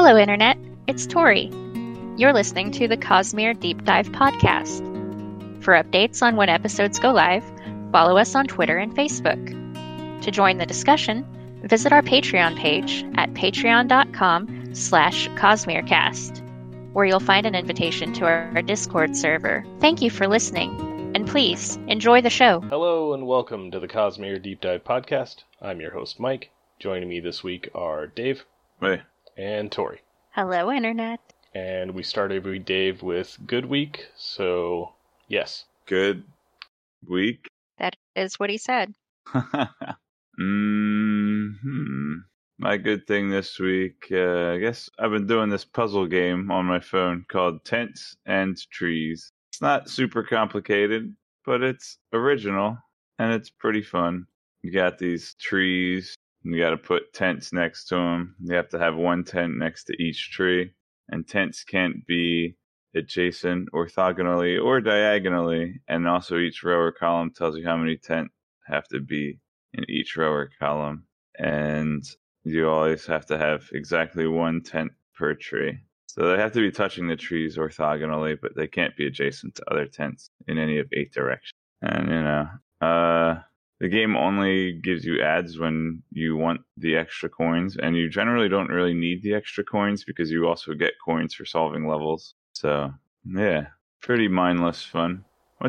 Hello, Internet. It's Tori. You're listening to the Cosmere Deep Dive podcast. For updates on when episodes go live, follow us on Twitter and Facebook. To join the discussion, visit our Patreon page at patreon.com/CosmereCast, where you'll find an invitation to our Discord server. Thank you for listening, and please enjoy the show. Hello and welcome to the Cosmere Deep Dive podcast. I'm your host, Mike. Joining me this week are Dave. Hey. And Tori. Hello, Internet. And we start every Dave with good week, so yes. Good week? That is what he said. My good thing this week, I guess I've been doing this puzzle game on my phone called Tents and Trees. It's not super complicated, but it's original, and it's pretty fun. You got these trees, and you got to put tents next to them. You have to have one tent next to each tree, and tents can't be adjacent, orthogonally, or diagonally, and also each row or column tells you how many tents have to be in each row or column, and you always have to have exactly one tent per tree. So they have to be touching the trees orthogonally, but they can't be adjacent to other tents in any of 8 directions. And, the game only gives you ads when you want the extra coins, and you generally don't really need the extra coins because you also get coins for solving levels. So, yeah, pretty mindless fun.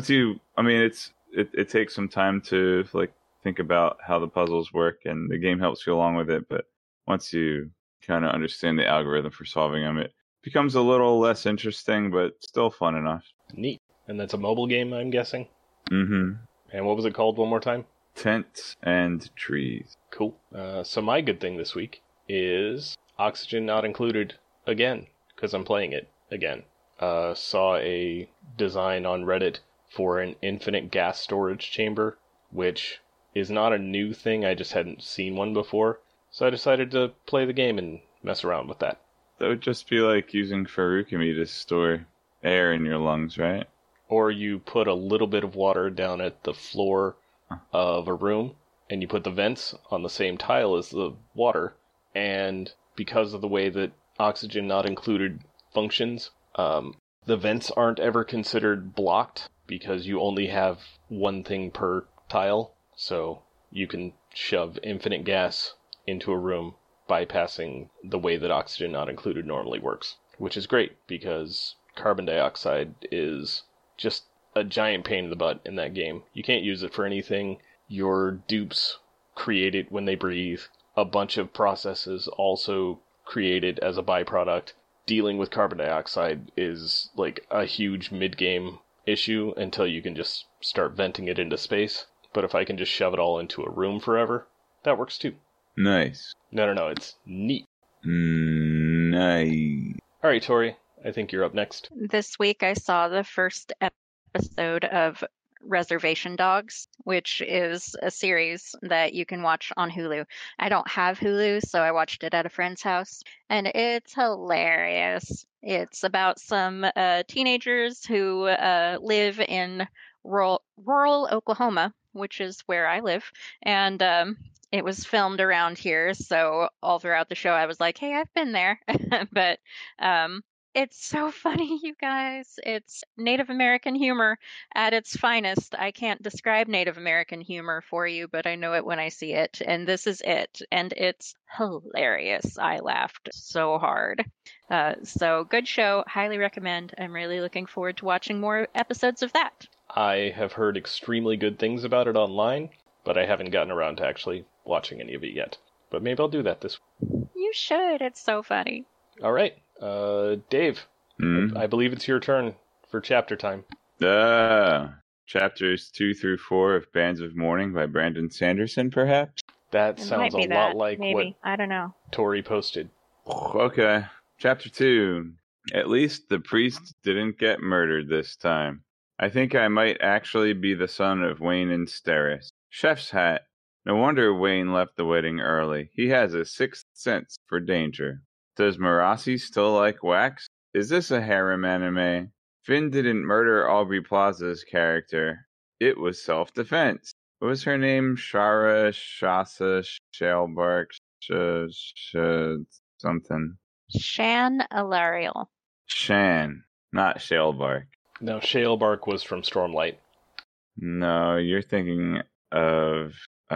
It takes some time to, think about how the puzzles work, and the game helps you along with it, but once you kind of understand the algorithm for solving them, it becomes a little less interesting, but still fun enough. Neat. And that's a mobile game, I'm guessing? Mm-hmm. And what was it called one more time? Tents and Trees. Cool. So my good thing this week is Oxygen Not Included again, because I'm playing it again. Saw a design on Reddit for an infinite gas storage chamber, which is not a new thing, I just hadn't seen one before. So I decided to play the game and mess around with that. That would just be like using Farukami to store air in your lungs, right? Or you put a little bit of water down at the floor of a room, and you put the vents on the same tile as the water, and because of the way that Oxygen Not Included functions, the vents aren't ever considered blocked because you only have one thing per tile, so you can shove infinite gas into a room bypassing the way that Oxygen Not Included normally works, which is great because carbon dioxide is just a giant pain in the butt in that game. You can't use it for anything. Your dupes create it when they breathe. A bunch of processes also create it as a byproduct. Dealing with carbon dioxide is like a huge mid-game issue until you can just start venting it into space. But if I can just shove it all into a room forever, that works too. Nice. No, it's neat. Nice. Alright, Tori, I think you're up next. This week I saw the first episode of Reservation Dogs, which is a series that you can watch on Hulu. I don't have Hulu, so I watched it at a friend's house, and it's hilarious. It's about some teenagers who live in rural Oklahoma, which is where I live, and it was filmed around here, so all throughout the show I was like, hey, I've been there. But it's so funny, you guys. It's Native American humor at its finest. I can't describe Native American humor for you, but I know it when I see it, and this is it. And it's hilarious. I laughed so hard. So good show. Highly recommend. I'm really looking forward to watching more episodes of that. I have heard extremely good things about it online, but I haven't gotten around to actually watching any of it yet. But maybe I'll do that this week. You should. It's so funny. All right. Dave, I believe it's your turn for chapter time. Chapters 2 through 4 of Bands of Mourning by Brandon Sanderson, perhaps? That sounds a lot like what I don't know. Tori posted. Okay. Chapter 2. At least the priest didn't get murdered this time. I think I might actually be the son of Wayne and Steris. Chef's hat. No wonder Wayne left the wedding early. He has a sixth sense for danger. Does Marasi still like wax? Is this a harem anime? Finn didn't murder Aubrey Plaza's character. It was self-defense. What was her name? Shara, Shasa, Shalebark, something. Shan Alariel. Shan, not Shalebark. No, Shalebark was from Stormlight. No, you're thinking of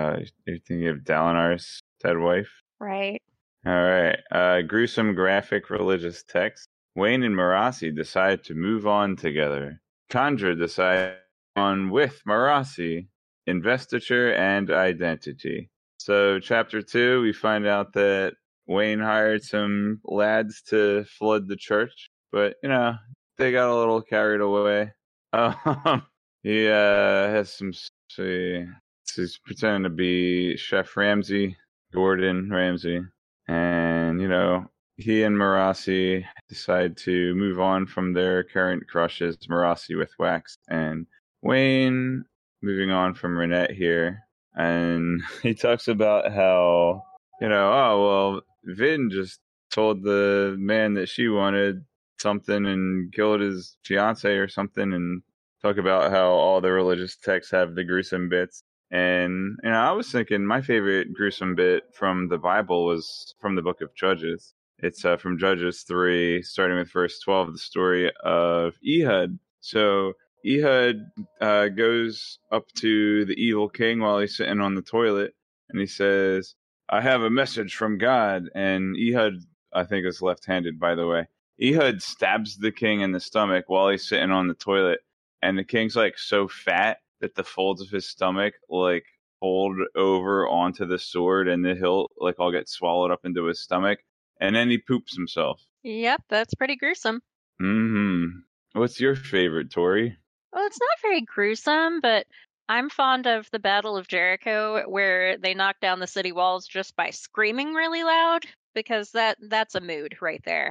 Dalinar's dead wife. Right. All right. Gruesome graphic religious text. Wayne and Marasi decide to move on together. Chandra decide on with Marasi, investiture and identity. So, chapter 2, we find out that Wayne hired some lads to flood the church, but they got a little carried away. He has some. He's pretending to be Chef Ramsay, Gordon Ramsay, and he and Marasi decide to move on from their current crushes. Marasi with Wax and Wayne moving on from Renette here, and he talks about how oh well, Vin just told the man that she wanted something and killed his fiance or something, and talk about how all the religious texts have the gruesome bits. And I was thinking my favorite gruesome bit from the Bible was from the book of Judges. It's from Judges 3, starting with verse 12, the story of Ehud. So Ehud goes up to the evil king while he's sitting on the toilet, and he says, "I have a message from God." And Ehud, I think, is left-handed, by the way. Ehud stabs the king in the stomach while he's sitting on the toilet, and the king's like so fat that the folds of his stomach like fold over onto the sword, and the hilt like all gets swallowed up into his stomach, and then he poops himself. Yep, that's pretty gruesome. What's your favorite, Tori? Well, it's not very gruesome, but I'm fond of the Battle of Jericho, where they knock down the city walls just by screaming really loud, because that's a mood right there.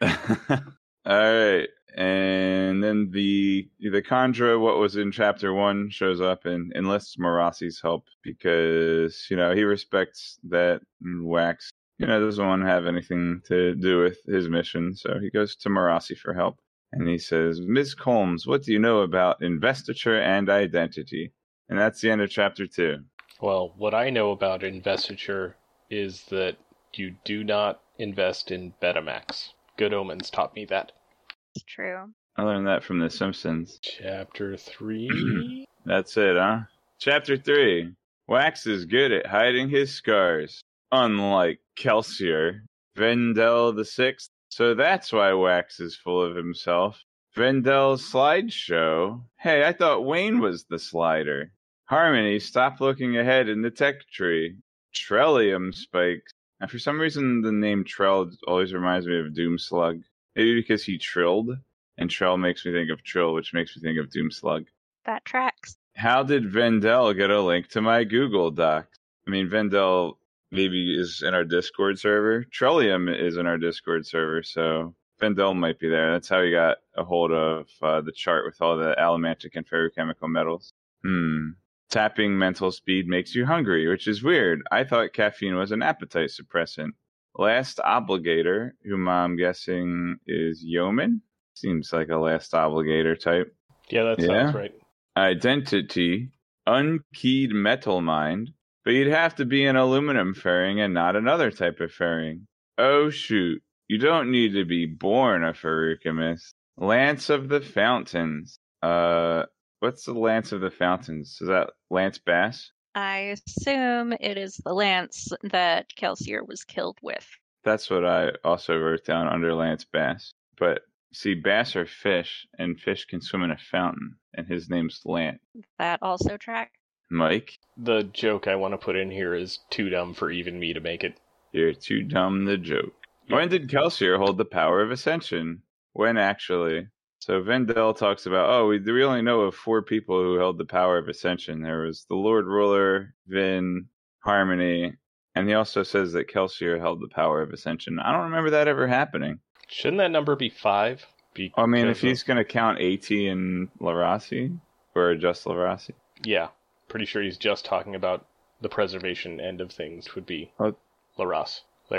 All right, and then the Khandra, what was in chapter 1, shows up and enlists Marasi's help because he respects that Wax doesn't want to have anything to do with his mission, so he goes to Marasi for help. And he says, "Ms. Colmes, what do you know about investiture and identity?" And that's the end of chapter 2. Well, what I know about investiture is that you do not invest in Betamax. Good Omens taught me that. It's true. I learned that from The Simpsons. Chapter 3? That's it, huh? Chapter 3. Wax is good at hiding his scars. Unlike Kelsier, Vendel the Sixth. So that's why Wax is full of himself. Vendel's slideshow. Hey, I thought Wayne was the slider. Harmony, stop looking ahead in the tech tree. Trellium spikes. And for some reason, the name Trell always reminds me of Doomslug. Maybe because he trilled, and Trell makes me think of Trill, which makes me think of Doomslug. That tracks. How did Vendel get a link to my Google Docs? I mean, Vendel maybe is in our Discord server. Trellium is in our Discord server, so Vendel might be there. That's how he got a hold of the chart with all the allomantic and ferrochemical metals. Tapping mental speed makes you hungry, which is weird. I thought caffeine was an appetite suppressant. Last Obligator, whom I'm guessing is Yeoman. Seems like a Last Obligator type. Yeah, that sounds right. Identity, unkeyed metal mind, but you'd have to be an aluminum fairing and not another type of fairing. Oh shoot, you don't need to be born a Feruchemist. Lance of the Fountains. What's the Lance of the Fountains? Is that Lance Bass? I assume it is the lance that Kelsier was killed with. That's what I also wrote down under Lance Bass. But see, bass are fish, and fish can swim in a fountain, and his name's Lance. That also tracks. Mike? The joke I want to put in here is too dumb for even me to make it. You're too dumb to joke. When did Kelsier hold the power of ascension? When actually? So Vendel talks about, we only know of 4 people who held the power of ascension. There was the Lord Ruler, Vin, Harmony, and he also says that Kelsier held the power of ascension. I don't remember that ever happening. Shouldn't that number be 5? I mean, if he's going to count AT and Larasi, or just Larasi. Yeah, pretty sure he's just talking about the preservation end of things would be Laras.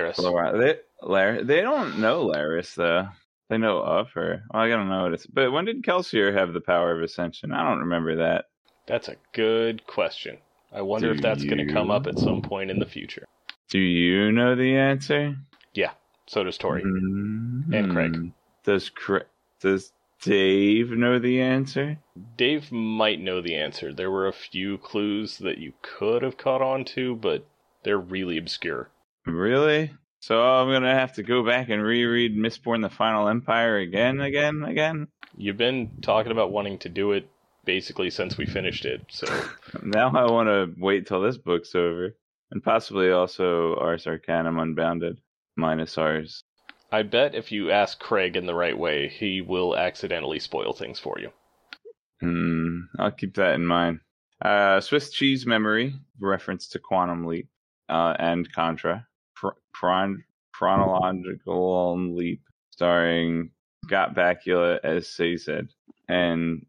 They don't know Laris, though. They know of her. Well, I don't know what it's... But when did Kelsier have the power of ascension? I don't remember that. That's a good question. I wonder if that's going to come up at some point in the future. Do you know the answer? Yeah. So does Tori and Craig. Does Dave know the answer? Dave might know the answer. There were a few clues that you could have caught on to, but they're really obscure. Really? So I'm going to have to go back and reread Mistborn the Final Empire again? You've been talking about wanting to do it basically since we finished it, so... Now I want to wait till this book's over. And possibly also Ars Arcanum Unbounded, minus ours. I bet if you ask Craig in the right way, he will accidentally spoil things for you. I'll keep that in mind. Swiss Cheese Memory, reference to Quantum Leap, and Contra. Chronological Leap, starring Scott Bakula as Sazed. And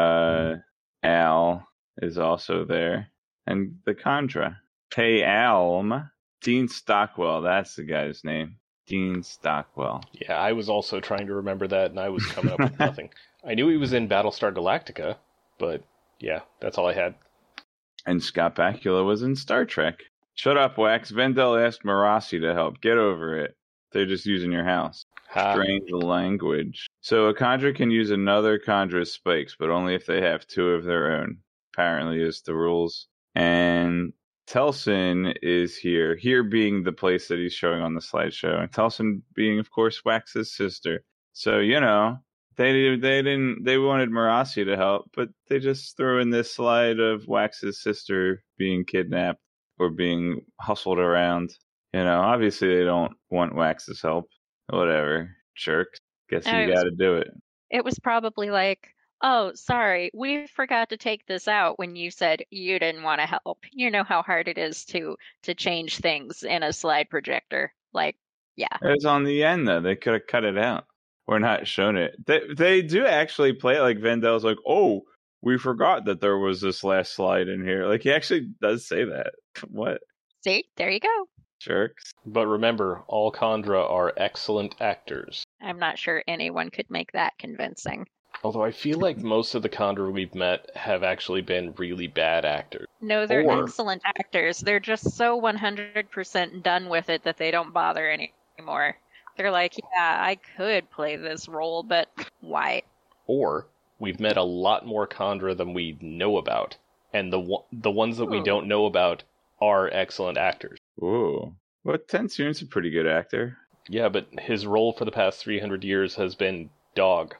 Al is also there. And the Contra. Hey Alm. Dean Stockwell, that's the guy's name. Dean Stockwell. Yeah, I was also trying to remember that, and I was coming up with nothing. I knew he was in Battlestar Galactica, but yeah, that's all I had. And Scott Bakula was in Star Trek. Shut up, Wax. Vendel asked Marasi to help. Get over it. They're just using your house. Strange language. So a Kandra can use another Kandra's spikes, but only if they have two of their own. Apparently is the rules. And Telsin is here being the place that he's showing on the slideshow, and Telsin being, of course, Wax's sister. So, you know, they wanted Marasi to help, but they just threw in this slide of Wax's sister being kidnapped or being hustled around. You know, obviously they don't want Wax's help. Whatever, jerks. Guess you got to do it. It was probably like, oh, sorry, we forgot to take this out when you said you didn't want to help. You know how hard it is to change things in a slide projector. Like, yeah. It was on the end, though. They could have cut it out or not shown it. They do actually play it like Vendel's like, oh, we forgot that there was this last slide in here. Like, he actually does say that. What? See? There you go. Jerks. But remember, all Kandra are excellent actors. I'm not sure anyone could make that convincing. Although I feel like most of the Kandra we've met have actually been really bad actors. No, they're excellent actors. They're just so 100% done with it that they don't bother anymore. They're like, yeah, I could play this role, but why? Or we've met a lot more Kandra than we know about, and the ones that we don't know about are excellent actors. Ooh. Well, Tensoon's a pretty good actor. Yeah, but his role for the past 300 years has been dog.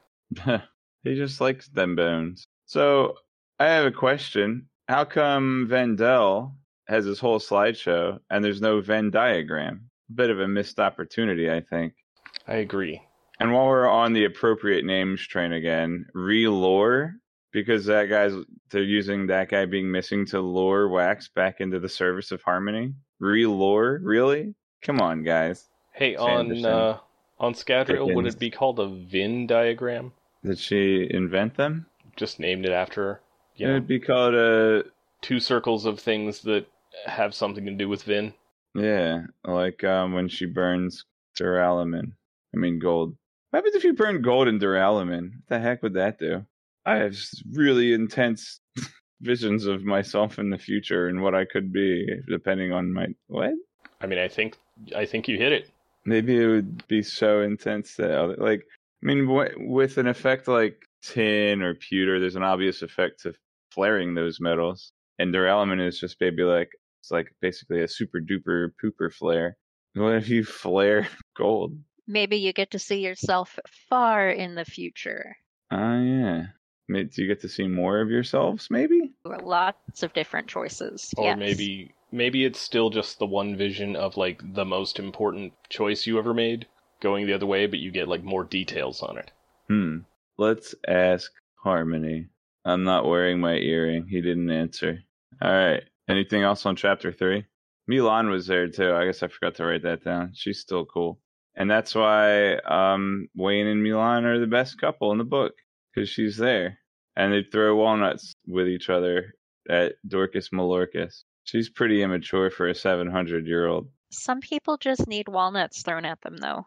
He just likes them bones. So, I have a question. How come Vendel has this whole slideshow and there's no Venn diagram? Bit of a missed opportunity, I think. I agree. And while we're on the appropriate names train again, re-lore, because they're using that guy being missing to lure Wax back into the service of Harmony. Re-lore? Really? Come on, guys. Hey, on Scadrial, would it be called a Venn diagram? Did she invent them? Just named it after her. It would be called two circles of things that have something to do with Vin. Yeah, like when she burns duralumin. I mean gold. What happens if you burn gold in duralumin? What the heck would that do? I have really intense visions of myself in the future and what I could be, depending on my... What? I mean, I think you hit it. Maybe it would be so intense that, like... I mean, with an effect like tin or pewter, there's an obvious effect to flaring those metals. And duralumin is just it's like basically a super duper pooper flare. What if you flare gold? Maybe you get to see yourself far in the future. Oh, yeah. Do you get to see more of yourselves, maybe? Lots of different choices. Or yes. maybe it's still just the one vision of, like, the most important choice you ever made going the other way, but you get, like, more details on it. Let's ask Harmony. I'm not wearing my earring. He didn't answer. All right. Anything else on chapter 3? Milan was there, too. I guess I forgot to write that down. She's still cool. And that's why Wayne and Milan are the best couple in the book, because she's there. And they throw walnuts with each other at Dorcas Malorcas. She's pretty immature for a 700-year-old. Some people just need walnuts thrown at them, though.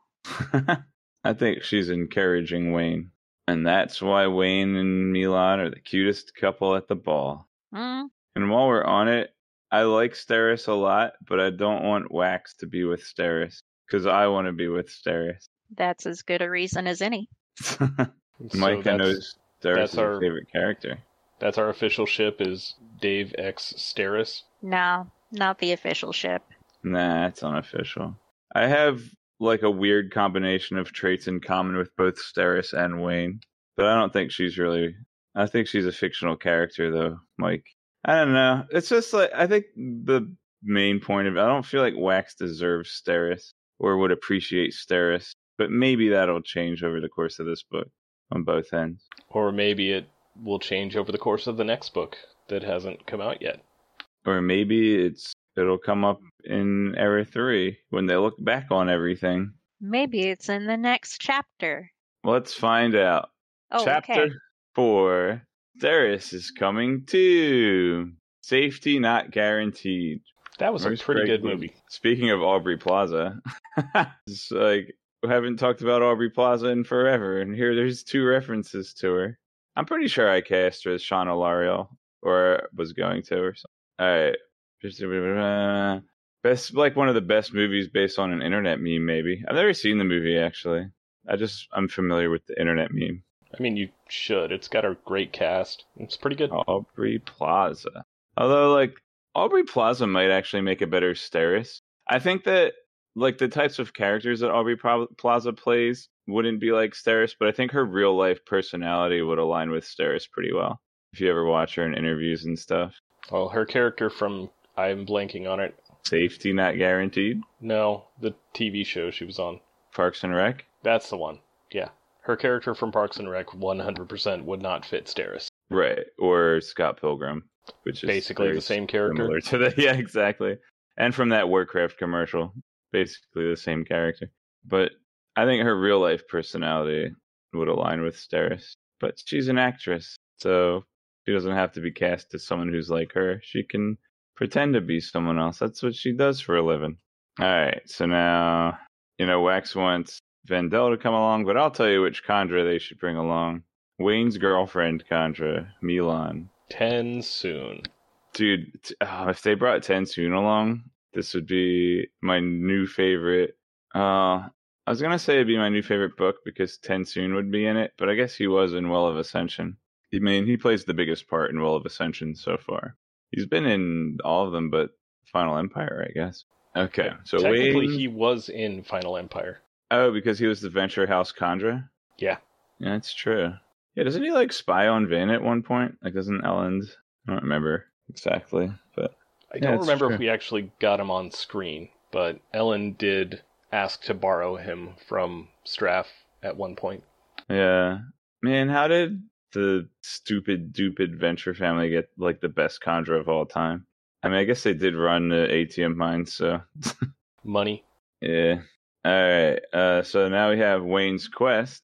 I think she's encouraging Wayne. And that's why Wayne and Milan are the cutest couple at the ball. And while we're on it, I like Steris a lot, but I don't want Wax to be with Steris. because I want to be with Steris. That's as good a reason as any. Micah knows Steris that's is her our favorite character. That's our official ship is Dave X Steris. No, not the official ship. Nah, it's unofficial. I have like a weird combination of traits in common with both Steris and Wayne, but I don't think she's really. I think she's a fictional character, though, Mike. I don't know. It's just like I think the main point of it, I don't feel like Wax deserves Steris or would appreciate Steris, but maybe that'll change over the course of this book on both ends. Or maybe it will change over the course of the next book that hasn't come out yet. Or maybe it'll come up in Era 3 when they look back on everything. Maybe it's in the next chapter. Let's find out. Oh, Chapter okay. 4. Steris is coming too. Safety not guaranteed. That was Where's a pretty Greg good Lee? movie. Speaking of Aubrey Plaza, it's like we haven't talked about Aubrey Plaza in forever, and there's 2 references to her. I'm pretty sure I cast her as Shauna L'Oreal, or was going to, or something. All right. Best, like one of the best movies based on an internet meme, maybe. I've never seen the movie, actually. I'm familiar with the internet meme. I mean, you should. It's got a great cast. It's pretty good. Aubrey Plaza. Although, like, Aubrey Plaza might actually make a better Steris. I think that, like, the types of characters that Aubrey Plaza plays wouldn't be like Steris, but I think her real life personality would align with Steris pretty well. If you ever watch her in interviews and stuff. Well, her character from, I'm blanking on it. Safety not guaranteed. No, the TV show she was on. Parks and Rec. That's the one. Yeah. Her character from Parks and Rec 100% would not fit Steris. Right. Or Scott Pilgrim, which is basically the same character. Similar to the, yeah, exactly. And from that Warcraft commercial, basically the same character. But I think her real life personality would align with Steris. But she's an actress, so she doesn't have to be cast as someone who's like her. She can pretend to be someone else. That's what she does for a living. All right, so now, Wax wants Vendel to come along, but I'll tell you which Chandra they should bring along. Wayne's girlfriend, Chandra, Milan. TenSoon. Dude, if they brought TenSoon along, this would be my new favorite. I was going to say it'd be my new favorite book because TenSoon would be in it, but I guess he was in Well of Ascension. I mean, he plays the biggest part in Well of Ascension so far. He's been in all of them but Final Empire, I guess. Okay, so technically Wayne... he was in Final Empire. Oh, because he was the Venture House Chandra? Yeah. Yeah, that's true. Yeah, doesn't he, like, spy on Vin at one point? Like, doesn't Elend... I don't remember exactly, but... I don't remember if we actually got him on screen, but Ellen did ask to borrow him from Straff at one point. Yeah. Man, how did the stupid Venture family get, like, the best Chandra of all time? I mean, I guess they did run the ATM mine, so... Money. Yeah. Alright, so now we have Wayne's quest.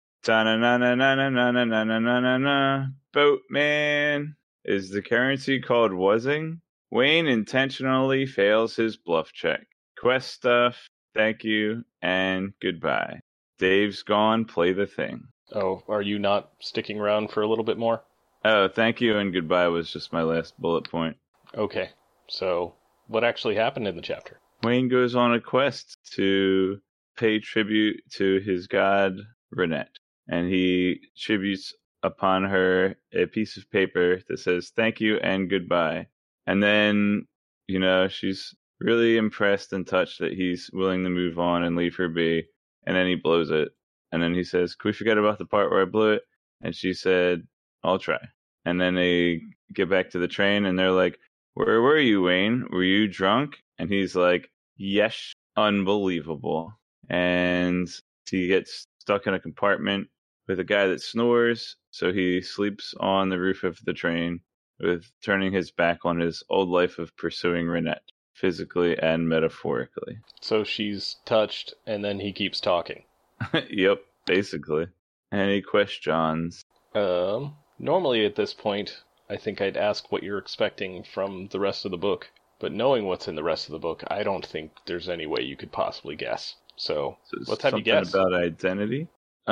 Ta-na-na-na-na-na-na-na-na-na-na. Boatman. Is the currency called Wuzzing? Wayne intentionally fails his bluff check. Quest stuff, thank you, and goodbye. Dave's gone, play the thing. Oh, are you not sticking around for a little bit more? Oh, thank you and goodbye was just my last bullet point. Okay, so what actually happened in the chapter? Wayne goes on a quest to pay tribute to his god, Renette, and he tributes upon her a piece of paper that says thank you and goodbye. And then, she's really impressed and touched that he's willing to move on and leave her be. And then he blows it. And then he says, can we forget about the part where I blew it? And she said, I'll try. And then they get back to the train and they're like, where were you, Wayne? Were you drunk? And he's like, yes, unbelievable. And he gets stuck in a compartment with a guy that snores. So he sleeps on the roof of the train, with turning his back on his old life of pursuing Renette, physically and metaphorically. So she's touched, and then he keeps talking. Yep, basically. Any questions? Normally at this point, I think I'd ask what you're expecting from the rest of the book. But knowing what's in the rest of the book, I don't think there's any way you could possibly guess. So let's have you guess. Something about identity?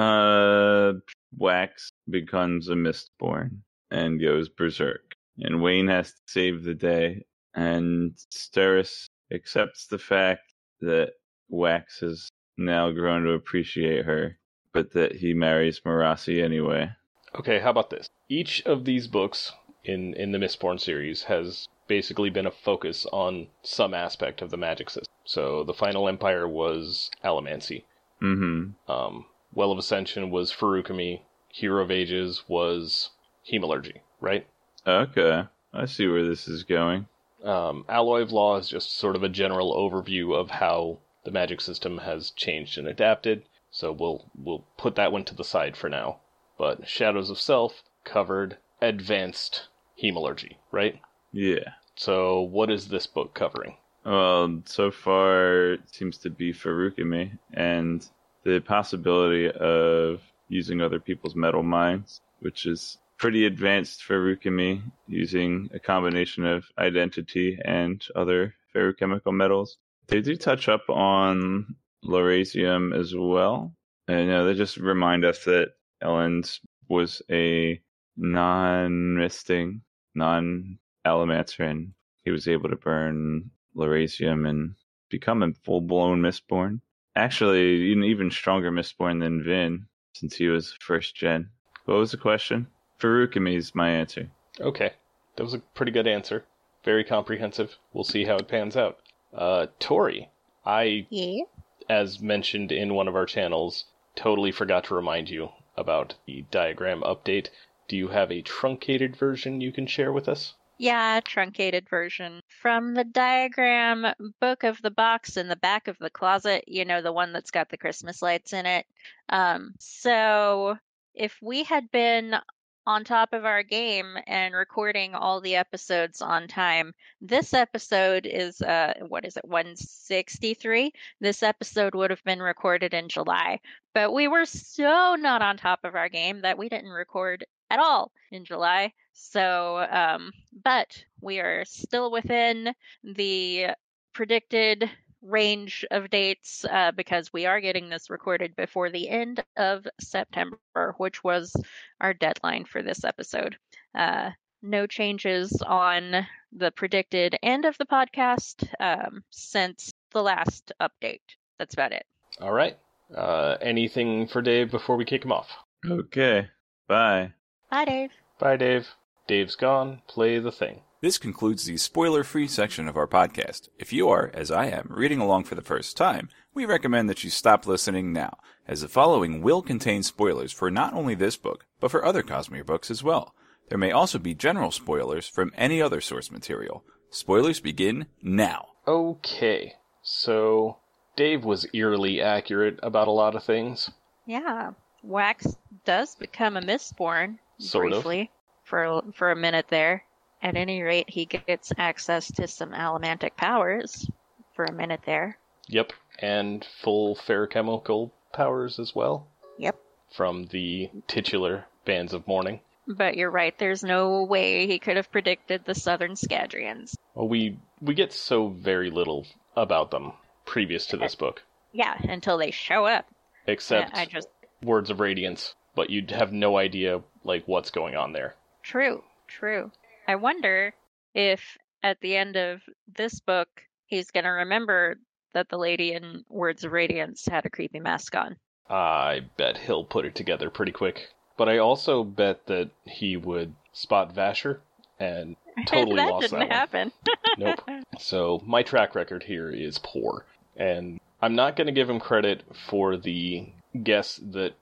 Wax becomes a Mistborn and goes berserk. And Wayne has to save the day. And Steris accepts the fact that Wax has now grown to appreciate her, but that he marries Marasi anyway. Okay, how about this? Each of these books in the Mistborn series has basically been a focus on some aspect of the magic system. So the Final Empire was Allomancy. Well of Ascension was Feruchemy. Hero of Ages was Hemalurgy, right? Okay, I see where this is going. Alloy of Law is just sort of a general overview of how the magic system has changed and adapted, so we'll put that one to the side for now. But Shadows of Self covered advanced Hemalurgy, right? Yeah. So what is this book covering? Well, so far it seems to be Feruchemy and the possibility of using other people's metal mines, which is pretty advanced Feruchemy, using a combination of identity and other ferrochemical metals. They do touch up on Laurasium as well. And they just remind us that Elend was a non-misting, non-Allomancer, and he was able to burn Laurasium and become a full-blown Mistborn. Actually, an even stronger Mistborn than Vin, since he was first gen. What was the question? Feruchemy is my answer. Okay, that was a pretty good answer. Very comprehensive. We'll see how it pans out. Tori, Yeah? as mentioned in one of our channels, totally forgot to remind you about the diagram update. Do you have a truncated version you can share with us? Yeah, truncated version. From the diagram book of the box in the back of the closet, the one that's got the Christmas lights in it. So if we had been on top of our game and recording all the episodes on time, this episode is, 163? This episode would have been recorded in July. But we were so not on top of our game that we didn't record at all in July. So, but we are still within the predicted range of dates because we are getting this recorded before the end of September, which was our deadline for this episode. No changes on the predicted end of the podcast since the last update. That's about it. All right. Anything for Dave before we kick him off? Okay. Bye. Bye, Dave. Bye, Dave. Dave's gone. Play the thing. This concludes the spoiler-free section of our podcast. If you are, as I am, reading along for the first time, we recommend that you stop listening now, as the following will contain spoilers for not only this book, but for other Cosmere books as well. There may also be general spoilers from any other source material. Spoilers begin now. Okay. So, Dave was eerily accurate about a lot of things. Yeah. Wax does become a Mistborn Sort of. briefly for a minute there. At any rate, he gets access to some allomantic powers for a minute there. Yep. And full ferrochemical powers as well. Yep. From the titular Bands of Mourning. But you're right, there's no way he could have predicted the Southern Scadrians. Well, we get so very little about them previous to this book. Yeah, until they show up. Except I just... Words of Radiance. But you'd have no idea, what's going on there. True. I wonder if at the end of this book, he's going to remember that the lady in Words of Radiance had a creepy mask on. I bet he'll put it together pretty quick. But I also bet that he would spot Vasher and totally that lost that didn't one. happen. Nope. So my track record here is poor. And I'm not going to give him credit for the guess that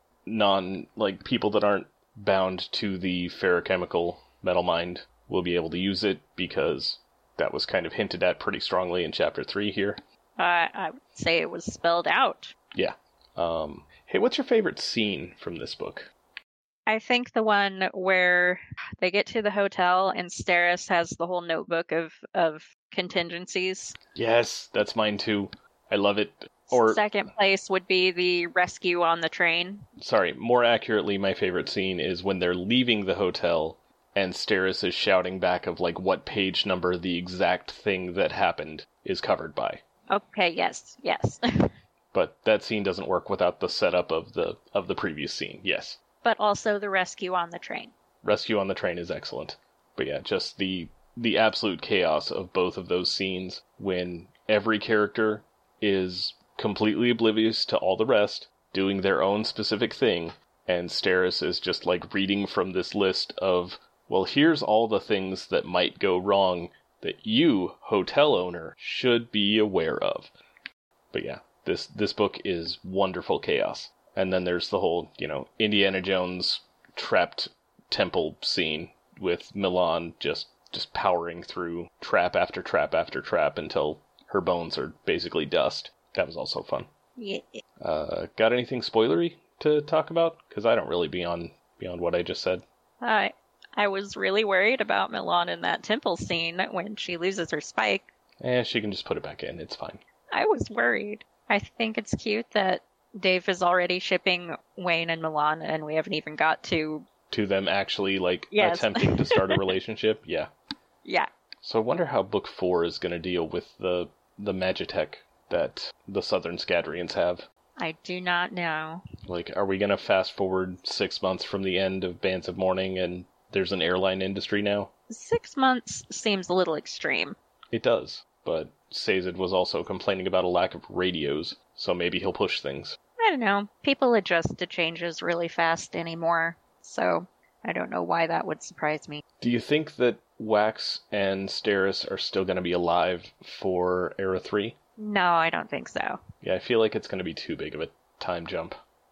people that aren't bound to the ferrochemical metal mind will be able to use it, because that was kind of hinted at pretty strongly in Chapter 3 here. I would say it was spelled out. Yeah. Hey, what's your favorite scene from this book? I think the one where they get to the hotel and Steris has the whole notebook of contingencies. Yes, that's mine too. I love it. Or second place would be the rescue on the train. Sorry, more accurately, my favorite scene is when they're leaving the hotel and Steris is shouting back of what page number the exact thing that happened is covered by. Okay, yes. But that scene doesn't work without the setup of the previous scene. Yes. But also the rescue on the train. Rescue on the train is excellent. But yeah, just the absolute chaos of both of those scenes when every character is completely oblivious to all the rest, doing their own specific thing, and Steris is just like reading from this list of, well, here's all the things that might go wrong that you, hotel owner, should be aware of. But yeah, this book is wonderful chaos. And then there's the whole, Indiana Jones trapped temple scene with Milan just powering through trap after trap after trap until her bones are basically dust. That was also fun. Yeah. Got anything spoilery to talk about? Because I don't really beyond what I just said. I was really worried about Milan in that temple scene when she loses her spike. She can just put it back in. It's fine. I was worried. I think it's cute that Dave is already shipping Wayne and Milan, and we haven't even got to them actually, Yes. attempting to start a relationship. Yeah. Yeah. So I wonder how Book 4 is going to deal with the Magitech that the Southern Scadrians have. I do not know. Are we going to fast forward 6 months from the end of Bands of Mourning and there's an airline industry now? 6 months seems a little extreme. It does, but Sazed was also complaining about a lack of radios, so maybe he'll push things. I don't know. People adjust to changes really fast anymore, so I don't know why that would surprise me. Do you think that Wax and Steris are still going to be alive for Era 3? No, I don't think so. Yeah, I feel like it's going to be too big of a time jump.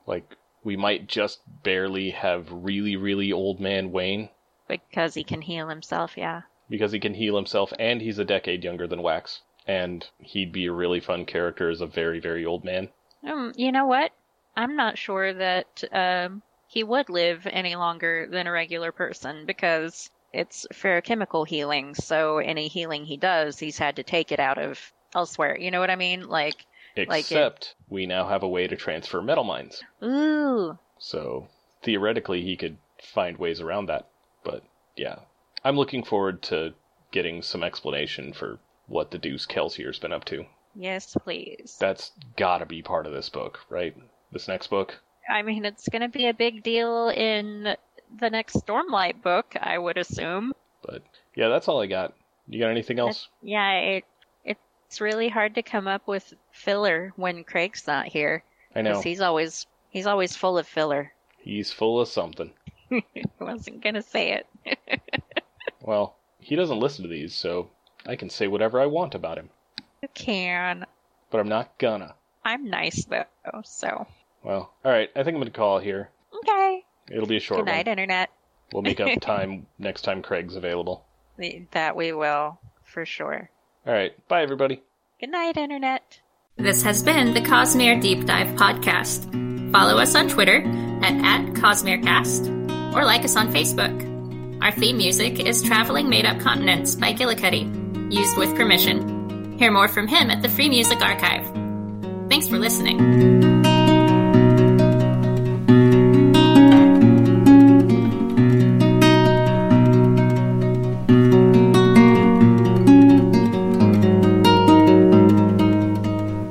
We might just barely have really, really old man Wayne. Because he can heal himself, yeah. Because he can heal himself, and he's a decade younger than Wax. And he'd be a really fun character as a very, very old man. You know what? I'm not sure that he would live any longer than a regular person, because it's ferrochemical healing, so any healing he does, he's had to take it out of elsewhere. You know what I mean? Except we now have a way to transfer metal mines. Ooh. So theoretically he could find ways around that. But yeah, I'm looking forward to getting some explanation for what the deuce Kelsier's been up to. Yes, please. That's gotta be part of this book, right? This next book? I mean, it's going to be a big deal in the next Stormlight book, I would assume. But yeah, that's all I got. You got anything else? It's really hard to come up with filler when Craig's not here. I know. 'Cause he's always full of filler. He's full of something. I wasn't going to say it. Well, he doesn't listen to these, so I can say whatever I want about him. You can. But I'm not gonna. I'm nice, though, so. Well, alright, I think I'm gonna call here. Okay. It'll be a short Good night, one. Internet. We'll make up time next time Craig's available. That we will, for sure. Alright, bye everybody. Good night, Internet. This has been the Cosmere Deep Dive Podcast. Follow us on Twitter at CosmereCast or like us on Facebook. Our theme music is Traveling Made Up Continents by Gillicuddy, used with permission. Hear more from him at the Free Music Archive. Thanks for listening.